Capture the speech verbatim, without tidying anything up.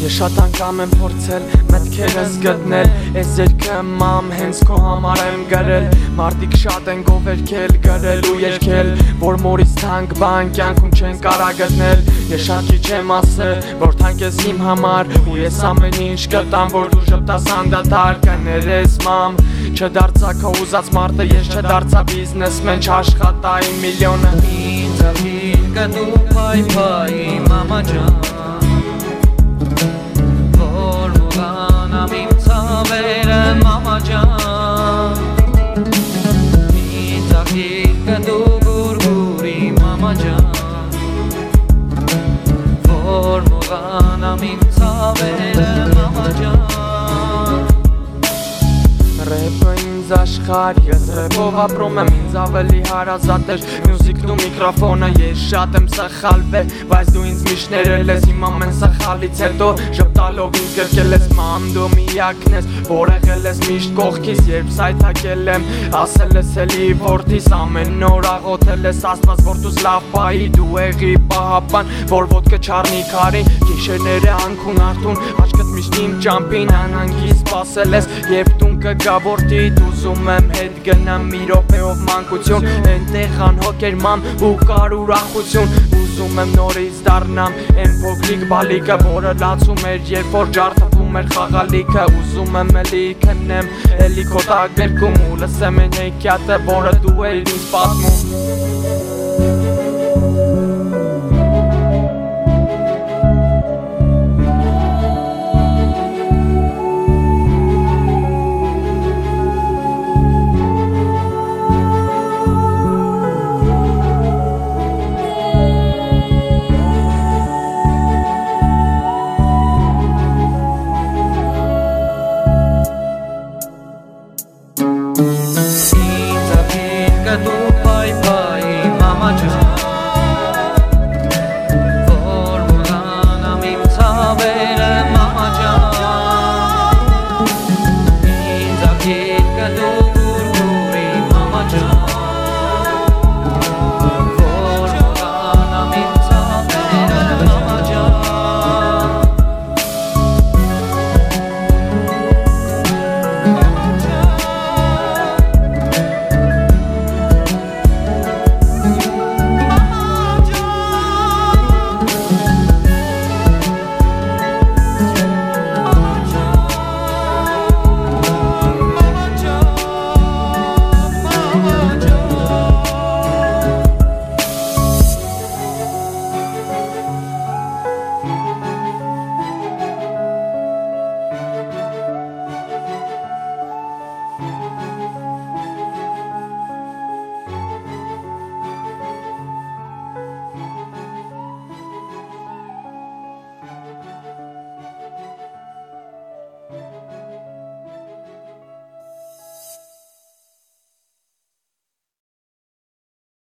Ես շատ անգամ եմ փորձել մտքերս գտնել, ես երգը մամ հենց քո համար եմ գրել, մարդիկ շատ են գովերքել, գրել ու երգել, որ մորից թանկ բան կյանքում չեն կարա գտնել, ես շատ քիչ եմ ասել, որ թանկ ես իմ համար, ու ես ամեն ինչ կտամ, որ դու ժպտաս անդադար, կներես մամ, չդարձա քո ուզած մարդը, ես չդարձա բիզնեսմեն, չաշխատա իմ միլիոնը, ինձ ահին կդու փայփայ մամա ջան, որ մոռանամ իմ ցավերը մամա ջան, ինձ ահին կդու գուրգուրի մամա ջան, որ մոռանամ իմ ցավերը մամա ջան. Ռեպը ինձ աշխարհ, ես ռեպով ապրում եմ, ինձ ավելի հարազատ էր մյուզիկն ու միկրոֆոնը, ես շատ եմ սխալվել, բայց դու ինձ միշտ ներել ես իմ ամեն սխալից հետո, ժպտալով ինձ գրկել ես մամ, դու միակն ես, որ եղել ես միշտ կողքիս, երբ սայթակել եմ, ասել ես էլի որդիս, ամեն օր աղոթել ես Աստված, որ դուս լավ պահի, դու եղի պահապան, որ ոտքը չառնի քարին, գիշերները անքուն արթուն, աչքդ միշտ իմ ճամփին, անհանգիստ սպասել ես, երբ տուն կգա որդիդ, ուզում եմ հետ գնամ մի րոպեով մանկություն, էնտեղ անհոգ էր մամ ու կար ուրախություն, ուզում եմ նորից դառնամ էն փոքրիկ բալիկը, որը լացում էր, երբ որ ջարդվում էր խաղալիքը, ուզում եմ էլի քնեմ, էլի քո տակ ներքում ու լսեմ էն հեքիաթը, որը դու ես ինձ պատմում.